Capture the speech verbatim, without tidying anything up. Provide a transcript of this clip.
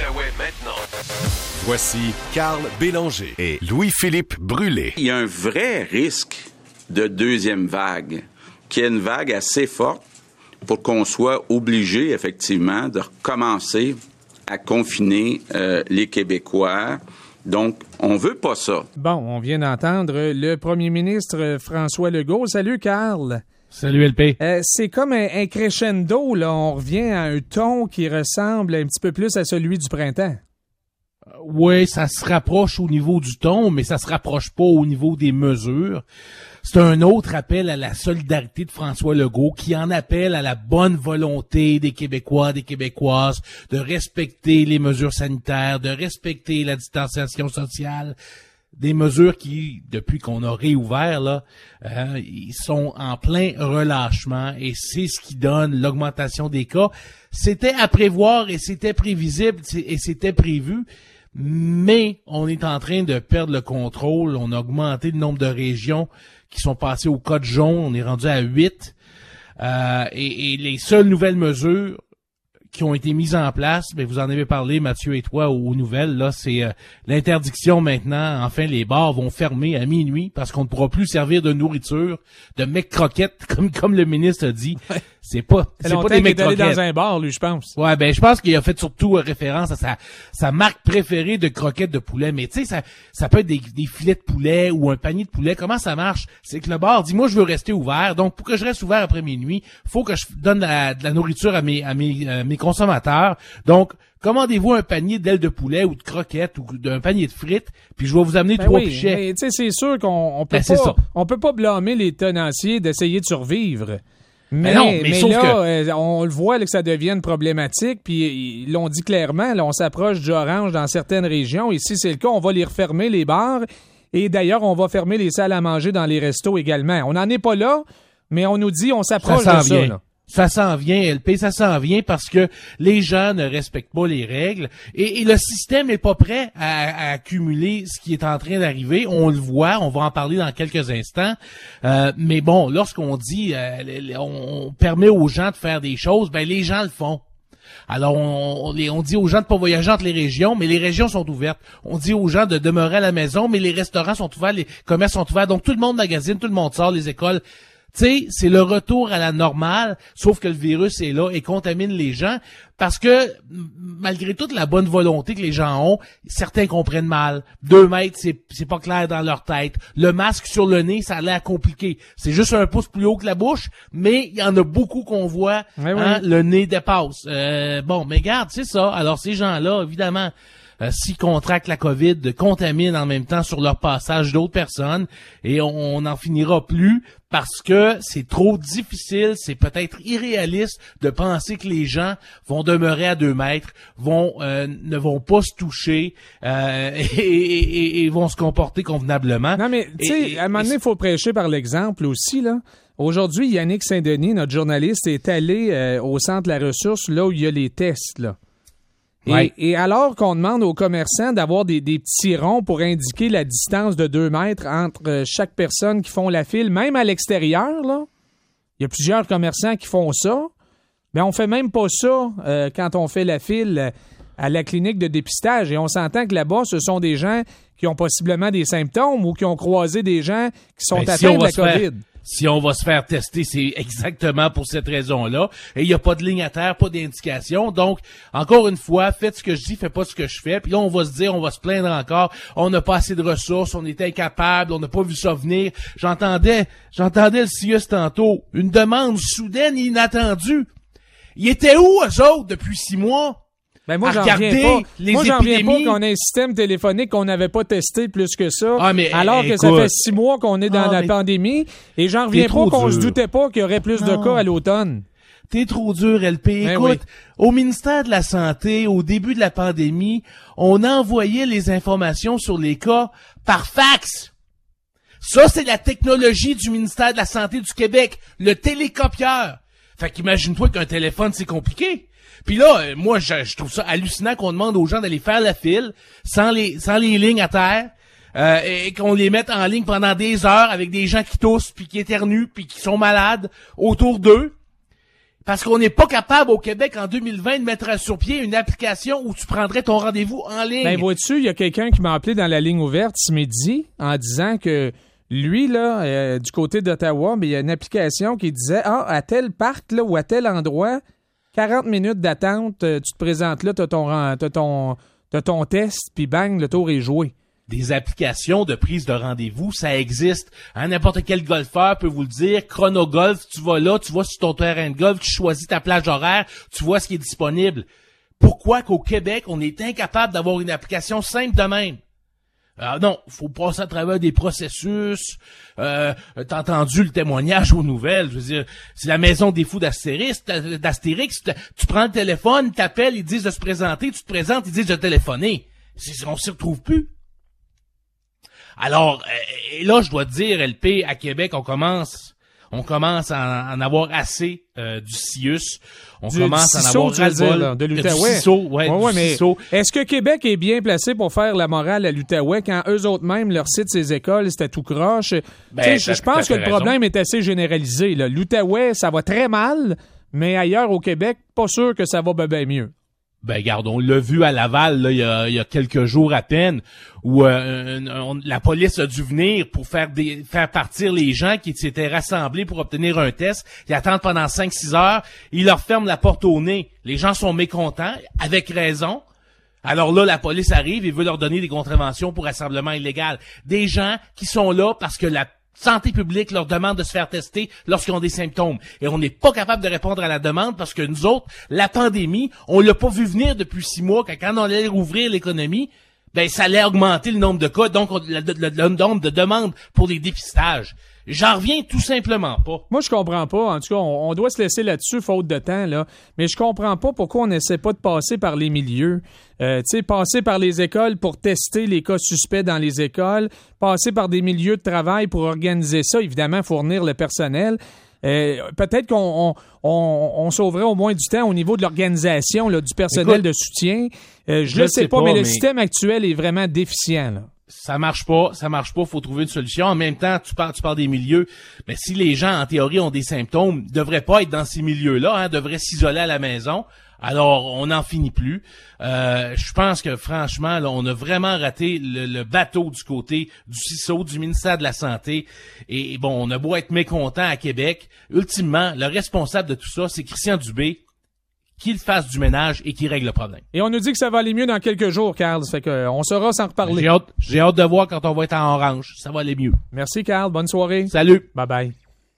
l'Outaouais maintenant. Voici Carl Bélanger et Louis-Philippe Brûlé. Il y a un vrai risque de deuxième vague, qui est une vague assez forte pour qu'on soit obligé, effectivement, de recommencer à confiner euh, les Québécois. Donc, on veut pas ça. Bon, on vient d'entendre le premier ministre François Legault. Salut, Carl. Salut, L P. Euh, c'est comme un, un crescendo, là. On revient à un ton qui ressemble un petit peu plus à celui du printemps. Oui, ça se rapproche au niveau du ton, mais ça se rapproche pas au niveau des mesures. C'est un autre appel à la solidarité de François Legault qui en appelle à la bonne volonté des Québécois, des Québécoises de respecter les mesures sanitaires, de respecter la distanciation sociale. Des mesures qui, depuis qu'on a réouvert, là, euh, ils sont en plein relâchement et c'est ce qui donne l'augmentation des cas. C'était à prévoir et c'était prévisible et c'était prévu, mais on est en train de perdre le contrôle. On a augmenté le nombre de régions qui sont passées au code jaune. On est rendu à huit. Euh, et, et les seules nouvelles mesures qui ont été mises en place, mais vous en avez parlé, Mathieu et toi, aux nouvelles, là, c'est euh, l'interdiction maintenant. Enfin, les bars vont fermer à minuit parce qu'on ne pourra plus servir de nourriture, de mecs croquettes, comme comme le ministre a dit. Ouais. C'est pas, c'est pas des mecs croquettes. Dans un bar, lui, je pense. Ouais, ben, je pense qu'il a fait surtout référence à sa, sa marque préférée de croquettes de poulet. Mais tu sais, ça, ça peut être des, des filets de poulet ou un panier de poulet. Comment ça marche? C'est que le bar dit, moi, je veux rester ouvert. Donc, pour que je reste ouvert après minuit, faut que je donne de la, de la nourriture à mes, à mes, à mes consommateurs. Donc, commandez-vous un panier d'ailes de poulet ou de croquettes ou d'un panier de frites, puis je vais vous amener ben trois oui, pichets. Tu sais, c'est sûr qu'on on peut ben, pas, on peut pas blâmer les tenanciers d'essayer de survivre. Mais, mais non, mais, mais là, que... euh, on le voit là, que ça devient une problématique, puis ils l'ont dit clairement, là, on s'approche du orange dans certaines régions, et si c'est le cas, on va les refermer, les bars, et d'ailleurs, on va fermer les salles à manger dans les restos également. On n'en est pas là, mais on nous dit, on s'approche ça de ça, là. Ça s'en vient, L P, ça s'en vient parce que les gens ne respectent pas les règles et, et le système n'est pas prêt à, à accumuler ce qui est en train d'arriver. On le voit, on va en parler dans quelques instants. Euh, mais bon, lorsqu'on dit, euh, on permet aux gens de faire des choses, ben les gens le font. Alors, on, on, on dit aux gens de pas voyager entre les régions, mais les régions sont ouvertes. On dit aux gens de demeurer à la maison, mais les restaurants sont ouverts, les commerces sont ouverts. Donc, tout le monde magasine, tout le monde sort, les écoles. Tu sais, c'est le retour à la normale, sauf que le virus est là et contamine les gens parce que, malgré toute la bonne volonté que les gens ont, certains comprennent mal. Deux mètres, c'est, c'est pas clair dans leur tête. Le masque sur le nez, ça a l'air compliqué. C'est juste un pouce plus haut que la bouche, mais il y en a beaucoup qu'on voit, oui, hein, oui. le nez dépasse. Euh, bon, mais regarde, c'est ça. Alors, ces gens-là, évidemment, Euh, s'ils contractent la COVID, contaminent en même temps sur leur passage d'autres personnes et on n'en finira plus parce que c'est trop difficile, c'est peut-être irréaliste de penser que les gens vont demeurer à deux mètres, vont euh, ne vont pas se toucher euh, et, et, et, et vont se comporter convenablement. Non mais tu sais, à un moment donné, il faut prêcher par l'exemple aussi là. Aujourd'hui, Yannick Saint-Denis, notre journaliste, est allé euh, au centre de la ressource, là où il y a les tests là. Et, ouais. et alors qu'on demande aux commerçants d'avoir des, des petits ronds pour indiquer la distance de deux mètres entre chaque personne qui font la file, même à l'extérieur, là, il y a plusieurs commerçants qui font ça, mais on fait même pas ça euh, quand on fait la file à la clinique de dépistage. Et on s'entend que là-bas, ce sont des gens qui ont possiblement des symptômes ou qui ont croisé des gens qui sont ben, atteints si de la COVID. Faire... Si on va se faire tester, c'est exactement pour cette raison-là. Et il n'y a pas de ligne à terre, pas d'indication. Donc, encore une fois, faites ce que je dis, faites pas ce que je fais. Puis là, on va se dire, on va se plaindre encore. On n'a pas assez de ressources, on était incapable, on n'a pas vu ça venir. J'entendais, j'entendais le C I U S tantôt. Une demande soudaine et inattendue. Ils étaient où, eux autres, depuis six mois? Ben moi, j'en reviens pas. Moi, j'en reviens pas qu'on ait un système téléphonique qu'on n'avait pas testé plus que ça, ah, mais, alors que écoute, ça fait six mois qu'on est dans ah, la pandémie, et j'en reviens pas qu'on dur. se doutait pas qu'il y aurait plus non. de cas à l'automne. T'es trop dur, L P. Ben écoute, oui. Au ministère de la Santé, au début de la pandémie, on envoyait les informations sur les cas par fax. Ça, c'est la technologie du ministère de la Santé du Québec, le télécopieur. Fait qu'imagine-toi qu'un téléphone, c'est compliqué. Puis là, moi, je, je trouve ça hallucinant qu'on demande aux gens d'aller faire la file sans les sans les lignes à terre euh, et qu'on les mette en ligne pendant des heures avec des gens qui toussent, puis qui éternuent, puis qui sont malades autour d'eux. Parce qu'on n'est pas capable au Québec en deux mille vingt de mettre sur pied une application où tu prendrais ton rendez-vous en ligne. Ben vois-tu, il y a quelqu'un qui m'a appelé dans la ligne ouverte ce midi en disant que lui, là, euh, du côté d'Ottawa, mais il y a une application qui disait « Ah, à tel parc là, ou à tel endroit, quarante minutes d'attente, euh, tu te présentes là, t'as ton, t'as ton, t'as ton test, puis bang, le tour est joué. » Des applications de prise de rendez-vous, ça existe. Hein, n'importe quel golfeur peut vous le dire. Chronogolf, tu vas là, tu vas sur ton terrain de golf, tu choisis ta plage horaire, tu vois ce qui est disponible. Pourquoi qu'au Québec, on est incapable d'avoir une application simple de même? Euh, non, faut passer à travers des processus. Euh, t'as entendu le témoignage aux nouvelles. Je veux dire, c'est la maison des fous d'Astérix. d'Astérix tu prends le téléphone, t'appelles, ils disent de se présenter, tu te présentes, ils disent de téléphoner. C'est, on s'y retrouve plus. Alors, et là, je dois te dire, L P, à Québec, on commence, on commence à en avoir assez euh, du C I U S. On du, commence du à en ciseau, avoir ras-le-bol. dire, de l'Outaouais. Du ciseau, ouais, ouais, ouais, du mais ciseau. Est-ce que Québec est bien placé pour faire la morale à l'Outaouais quand eux autres même, leur site, ses écoles, c'était tout croche? Ben, je pense que le raison. problème est assez généralisé. Là. L'Outaouais, ça va très mal, mais ailleurs au Québec, pas sûr que ça va bien ben mieux. Ben, regarde, on l'a vu à Laval, là, il y a, il y a quelques jours à peine, où euh, on, la police a dû venir pour faire des, faire partir les gens qui s'étaient rassemblés pour obtenir un test. Ils attendent pendant cinq six heures. Ils leur ferment la porte au nez. Les gens sont mécontents, avec raison. Alors là, la police arrive et veut leur donner des contraventions pour rassemblement illégal. Des gens qui sont là parce que la santé publique leur demande de se faire tester lorsqu'ils ont des symptômes. Et on n'est pas capable de répondre à la demande parce que nous autres, la pandémie, on l'a pas vu venir depuis six mois, que quand on allait rouvrir l'économie, ben ça allait augmenter le nombre de cas, donc on, le, le, le nombre de demandes pour des dépistages. J'en reviens tout simplement pas. Moi, je comprends pas. En tout cas, on, on doit se laisser là-dessus, faute de temps, là. Mais je comprends pas pourquoi on n'essaie pas de passer par les milieux. Euh, tu sais, passer par les écoles pour tester les cas suspects dans les écoles, passer par des milieux de travail pour organiser ça, évidemment, fournir le personnel. Euh, peut-être qu'on on, on, on sauverait au moins du temps au niveau de l'organisation, là, du personnel Écoute, de soutien. Euh, je ne le sais pas, pas, mais, mais le système actuel est vraiment déficient, là. Ça marche pas, ça marche pas, faut trouver une solution. En même temps, tu parles, tu parles des milieux, mais si les gens, en théorie, ont des symptômes, devraient pas être dans ces milieux-là, hein, devraient s'isoler à la maison. Alors, on n'en finit plus. Euh, je pense que, franchement, là, on a vraiment raté le, le bateau du côté du C I S O, du ministère de la Santé. Et bon, on a beau être mécontent à Québec. Ultimement, le responsable de tout ça, c'est Christian Dubé, qu'il fasse du ménage et qu'il règle le problème. Et on nous dit que ça va aller mieux dans quelques jours, Carl. Fait que on saura s'en reparler. J'ai hâte, j'ai hâte de voir quand on va être en orange. Ça va aller mieux. Merci, Carl. Bonne soirée. Salut. Bye bye.